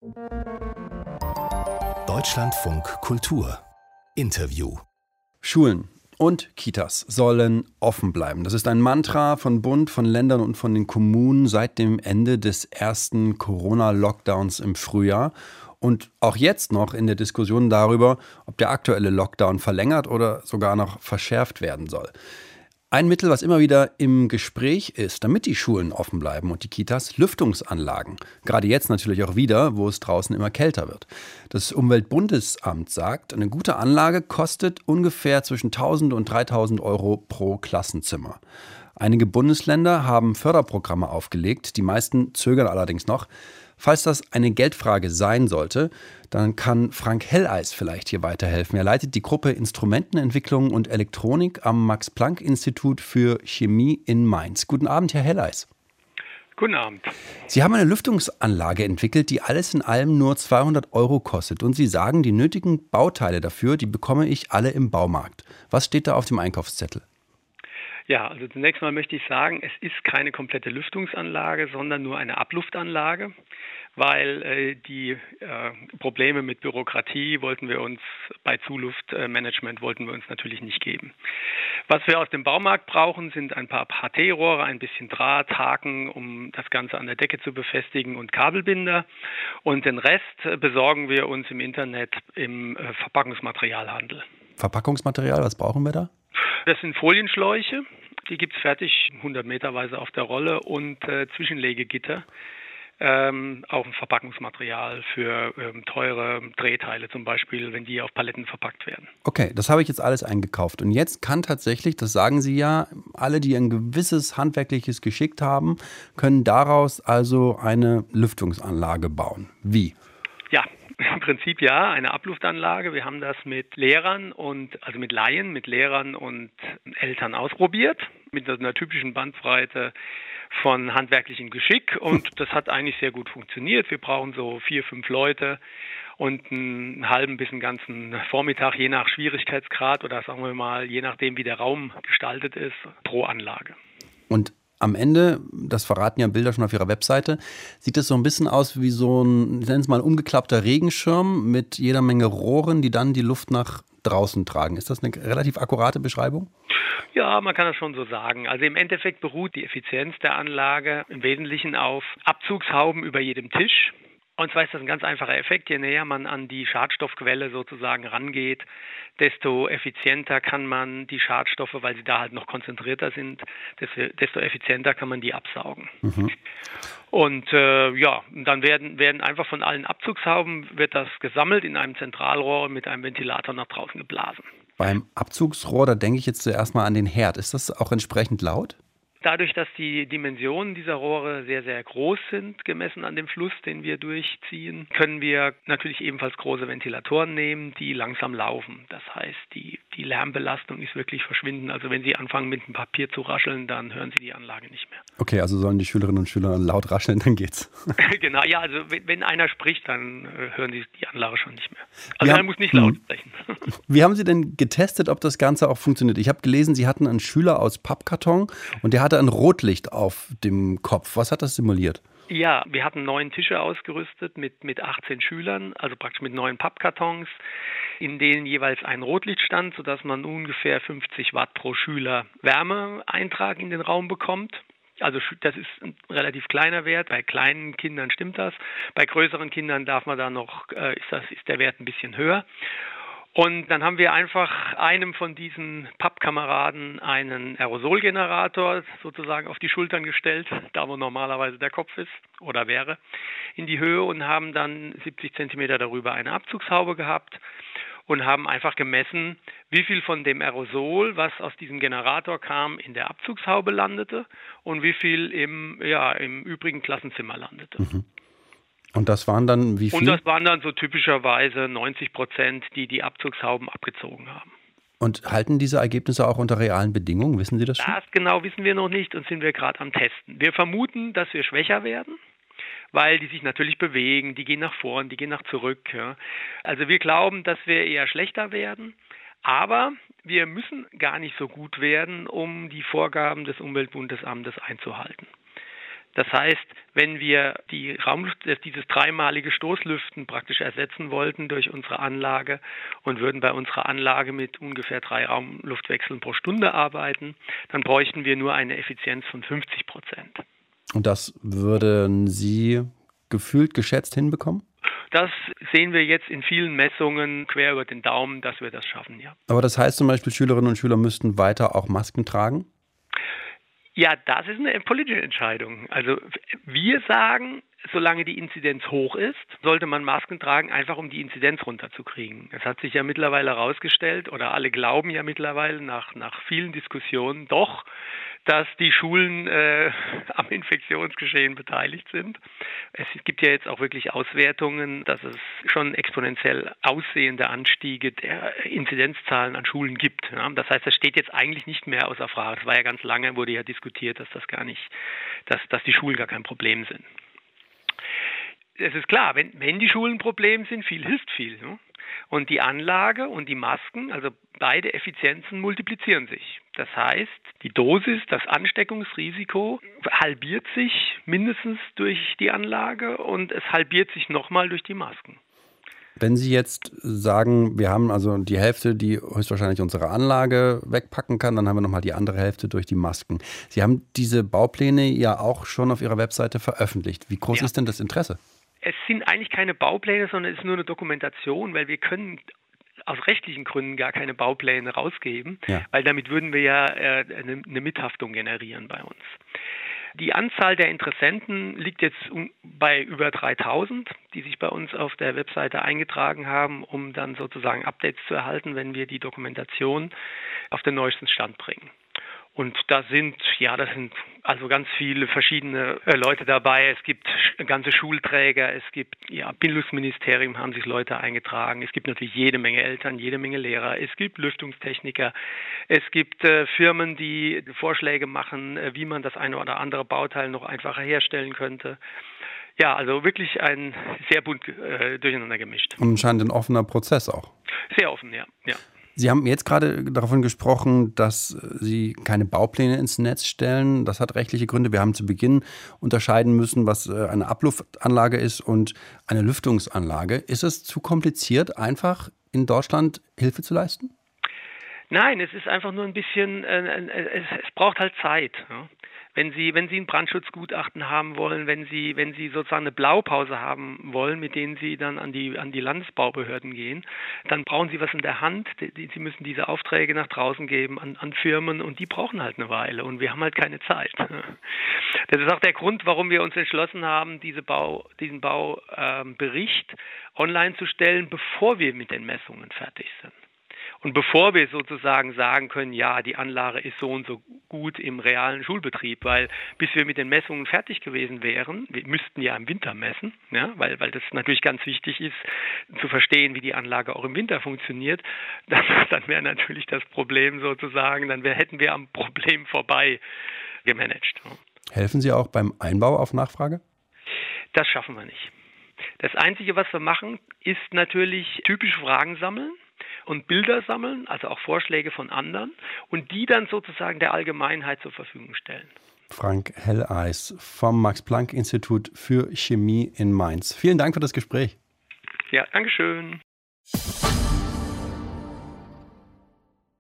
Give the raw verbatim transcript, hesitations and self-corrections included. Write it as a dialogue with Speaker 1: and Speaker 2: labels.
Speaker 1: Deutschlandfunk Kultur Interview.
Speaker 2: Schulen und Kitas sollen offen bleiben. Das ist ein Mantra von Bund, von Ländern und von den Kommunen seit dem Ende des ersten Corona-Lockdowns im Frühjahr. Und auch jetzt noch in der Diskussion darüber, ob der aktuelle Lockdown verlängert oder sogar noch verschärft werden soll. Ein Mittel, was immer wieder im Gespräch ist, damit die Schulen offen bleiben und die Kitas, Lüftungsanlagen. Gerade jetzt natürlich auch wieder, wo es draußen immer kälter wird. Das Umweltbundesamt sagt, eine gute Anlage kostet ungefähr zwischen tausend und dreitausend Euro pro Klassenzimmer. Einige Bundesländer haben Förderprogramme aufgelegt, die meisten zögern allerdings noch. Falls das eine Geldfrage sein sollte, dann kann Frank Helleis vielleicht hier weiterhelfen. Er leitet die Gruppe Instrumentenentwicklung und Elektronik am Max-Planck-Institut für Chemie in Mainz. Guten Abend, Herr Helleis.
Speaker 3: Guten Abend.
Speaker 2: Sie haben eine Lüftungsanlage entwickelt, die alles in allem nur zweihundert Euro kostet. Und Sie sagen, die nötigen Bauteile dafür, die bekomme ich alle im Baumarkt. Was steht da auf dem Einkaufszettel?
Speaker 3: Ja, also zunächst mal möchte ich sagen, es ist keine komplette Lüftungsanlage, sondern nur eine Abluftanlage, weil äh, die äh, Probleme mit Bürokratie wollten wir uns bei Zuluftmanagement wollten wir uns natürlich nicht geben. Was wir aus dem Baumarkt brauchen, sind ein paar H T-Rohre, ein bisschen Draht, Haken, um das Ganze an der Decke zu befestigen und Kabelbinder. Und den Rest besorgen wir uns im Internet im äh, Verpackungsmaterialhandel.
Speaker 2: Verpackungsmaterial, was brauchen wir da?
Speaker 3: Das sind Folienschläuche, die gibt es fertig, hundert Meterweise auf der Rolle und äh, Zwischenlegegitter, ähm, auch ein Verpackungsmaterial für ähm, teure Drehteile zum Beispiel, wenn die auf Paletten verpackt werden.
Speaker 2: Okay, das habe ich jetzt alles eingekauft und jetzt kann tatsächlich, das sagen Sie ja, alle, die ein gewisses handwerkliches Geschick haben, können daraus also eine Lüftungsanlage bauen. Wie?
Speaker 3: Ja. Im Prinzip ja, eine Abluftanlage. Wir haben das mit Lehrern und also mit Laien, mit Lehrern und Eltern ausprobiert, mit einer typischen Bandbreite von handwerklichem Geschick und das hat eigentlich sehr gut funktioniert. Wir brauchen so vier, fünf Leute und einen halben bis einen ganzen Vormittag, je nach Schwierigkeitsgrad oder sagen wir mal, je nachdem wie der Raum gestaltet ist, pro Anlage.
Speaker 2: Und am Ende, das verraten ja Bilder schon auf Ihrer Webseite, sieht das so ein bisschen aus wie so ein, ich nenne es mal, ein umgeklappter Regenschirm mit jeder Menge Rohren, die dann die Luft nach draußen tragen. Ist das eine relativ akkurate Beschreibung?
Speaker 3: Ja, man kann das schon so sagen. Also im Endeffekt beruht die Effizienz der Anlage im Wesentlichen auf Abzugshauben über jedem Tisch. Und zwar ist das ein ganz einfacher Effekt. Je näher man an die Schadstoffquelle sozusagen rangeht, desto effizienter kann man die Schadstoffe, weil sie da halt noch konzentrierter sind, desto, desto effizienter kann man die absaugen. Mhm. Und äh, ja, dann werden, werden einfach von allen Abzugshauben wird das gesammelt in einem Zentralrohr mit einem Ventilator nach draußen geblasen.
Speaker 2: Beim Abzugsrohr, da denke ich jetzt zuerst mal an den Herd. Ist das auch entsprechend laut?
Speaker 3: Dadurch, dass die Dimensionen dieser Rohre sehr, sehr groß sind, gemessen an dem Fluss, den wir durchziehen, können wir natürlich ebenfalls große Ventilatoren nehmen, die langsam laufen. Das heißt, die, die Lärmbelastung ist wirklich verschwindend. Also wenn Sie anfangen, mit dem Papier zu rascheln, dann hören Sie die Anlage nicht mehr.
Speaker 2: Okay, also sollen die Schülerinnen und Schüler laut rascheln, dann geht's.
Speaker 3: Genau, ja, also wenn, wenn einer spricht, dann hören Sie die Anlage schon nicht mehr. Also er muss nicht laut sprechen.
Speaker 2: Wie haben Sie denn getestet, ob das Ganze auch funktioniert? Ich habe gelesen, Sie hatten einen Schüler aus Pappkarton und der hatte ein Rotlicht auf dem Kopf. Was hat das simuliert?
Speaker 3: Ja, wir hatten neun Tische ausgerüstet mit, mit achtzehn Schülern, also praktisch mit neun Pappkartons, in denen jeweils ein Rotlicht stand, sodass man ungefähr fünfzig Watt pro Schüler Wärmeeintrag in den Raum bekommt. Also das ist ein relativ kleiner Wert. Bei kleinen Kindern stimmt das. Bei größeren Kindern darf man da noch, äh, ist, das, ist der Wert ein bisschen höher. Und dann haben wir einfach einem von diesen Pappkameraden einen Aerosolgenerator sozusagen auf die Schultern gestellt, da wo normalerweise der Kopf ist oder wäre, in die Höhe und haben dann siebzig Zentimeter darüber eine Abzugshaube gehabt und haben einfach gemessen, wie viel von dem Aerosol, was aus diesem Generator kam, in der Abzugshaube landete und wie viel im, ja, im übrigen Klassenzimmer landete.
Speaker 2: Mhm. Und das waren dann wie viel?
Speaker 3: Und das waren dann so typischerweise neunzig Prozent, die die Abzugshauben abgezogen haben.
Speaker 2: Und halten diese Ergebnisse auch unter realen Bedingungen? Wissen Sie das schon?
Speaker 3: Das genau wissen wir noch nicht und sind wir gerade am Testen. Wir vermuten, dass wir schwächer werden, weil die sich natürlich bewegen, die gehen nach vorn, die gehen nach zurück. Ja. Also wir glauben, dass wir eher schlechter werden, aber wir müssen gar nicht so gut werden, um die Vorgaben des Umweltbundesamtes einzuhalten. Das heißt, wenn wir die Raumluft, dieses dreimalige Stoßlüften praktisch ersetzen wollten durch unsere Anlage und würden bei unserer Anlage mit ungefähr drei Raumluftwechseln pro Stunde arbeiten, dann bräuchten wir nur eine Effizienz von fünfzig Prozent.
Speaker 2: Und das würden Sie gefühlt geschätzt hinbekommen?
Speaker 3: Das sehen wir jetzt in vielen Messungen quer über den Daumen, dass wir das schaffen, ja.
Speaker 2: Aber das heißt zum Beispiel, Schülerinnen und Schüler müssten weiter auch Masken tragen?
Speaker 3: Ja, das ist eine politische Entscheidung. Also wir sagen, solange die Inzidenz hoch ist, sollte man Masken tragen, einfach um die Inzidenz runterzukriegen. Es hat sich ja mittlerweile herausgestellt, oder alle glauben ja mittlerweile nach, nach vielen Diskussionen doch, dass die Schulen äh, am Infektionsgeschehen beteiligt sind. Es gibt ja jetzt auch wirklich Auswertungen, dass es schon exponentiell aussehende Anstiege der Inzidenzzahlen an Schulen gibt. Ja? Das heißt, das steht jetzt eigentlich nicht mehr außer Frage. Es war ja ganz lange, wurde ja diskutiert, dass das gar nicht, dass, dass die Schulen gar kein Problem sind. Es ist klar, wenn, wenn die Schulen ein Problem sind, viel hilft viel. Ne? Und die Anlage und die Masken, also beide Effizienzen multiplizieren sich. Das heißt, die Dosis, das Ansteckungsrisiko halbiert sich mindestens durch die Anlage und es halbiert sich nochmal durch die Masken.
Speaker 2: Wenn Sie jetzt sagen, wir haben also die Hälfte, die höchstwahrscheinlich unsere Anlage wegpacken kann, dann haben wir nochmal die andere Hälfte durch die Masken. Sie haben diese Baupläne ja auch schon auf Ihrer Webseite veröffentlicht. Wie groß
Speaker 3: ja.
Speaker 2: ist denn das Interesse?
Speaker 3: Es sind eigentlich keine Baupläne, sondern es ist nur eine Dokumentation, weil wir können aus rechtlichen Gründen gar keine Baupläne rausgeben, ja. weil damit würden wir ja äh, eine, eine Mithaftung generieren bei uns. Die Anzahl der Interessenten liegt jetzt bei über dreitausend, die sich bei uns auf der Webseite eingetragen haben, um dann sozusagen Updates zu erhalten, wenn wir die Dokumentation auf den neuesten Stand bringen. Und da sind, ja, das sind also ganz viele verschiedene äh, Leute dabei. Es gibt ganze Schulträger, es gibt, ja, Bildungsministerium haben sich Leute eingetragen. Es gibt natürlich jede Menge Eltern, jede Menge Lehrer. Es gibt Lüftungstechniker. Es gibt äh, Firmen, die Vorschläge machen, äh, wie man das eine oder andere Bauteil noch einfacher herstellen könnte. Ja, also wirklich ein sehr bunt äh, durcheinander gemischt.
Speaker 2: Und anscheinend ein offener Prozess auch.
Speaker 3: Sehr offen, ja, ja.
Speaker 2: Sie haben jetzt gerade davon gesprochen, dass Sie keine Baupläne ins Netz stellen. Das hat rechtliche Gründe. Wir haben zu Beginn unterscheiden müssen, was eine Abluftanlage ist und eine Lüftungsanlage. Ist es zu kompliziert, einfach in Deutschland Hilfe zu leisten?
Speaker 3: Nein, es ist einfach nur ein bisschen, äh, es, es braucht halt Zeit. Ja. Wenn Sie, wenn Sie ein Brandschutzgutachten haben wollen, wenn Sie, wenn Sie sozusagen eine Blaupause haben wollen, mit denen Sie dann an die, an die Landesbaubehörden gehen, dann brauchen Sie was in der Hand. Die, Sie müssen diese Aufträge nach draußen geben an, an Firmen und die brauchen halt eine Weile und wir haben halt keine Zeit. Das ist auch der Grund, warum wir uns entschlossen haben, diese Bau, diesen Baubericht ähm, online zu stellen, bevor wir mit den Messungen fertig sind. Und bevor wir sozusagen sagen können, ja, die Anlage ist so und so gut im realen Schulbetrieb, weil bis wir mit den Messungen fertig gewesen wären, wir müssten ja im Winter messen, ja, weil, weil das natürlich ganz wichtig ist, zu verstehen, wie die Anlage auch im Winter funktioniert, dann, dann wäre natürlich das Problem sozusagen, dann wär, hätten wir am Problem vorbei gemanagt.
Speaker 2: Helfen Sie auch beim Einbau auf Nachfrage?
Speaker 3: Das schaffen wir nicht. Das Einzige, was wir machen, ist natürlich typische Fragen sammeln und Bilder sammeln, also auch Vorschläge von anderen und die dann sozusagen der Allgemeinheit zur Verfügung stellen.
Speaker 2: Frank Helleis vom Max-Planck-Institut für Chemie in Mainz. Vielen Dank für das Gespräch.
Speaker 3: Ja, Dankeschön.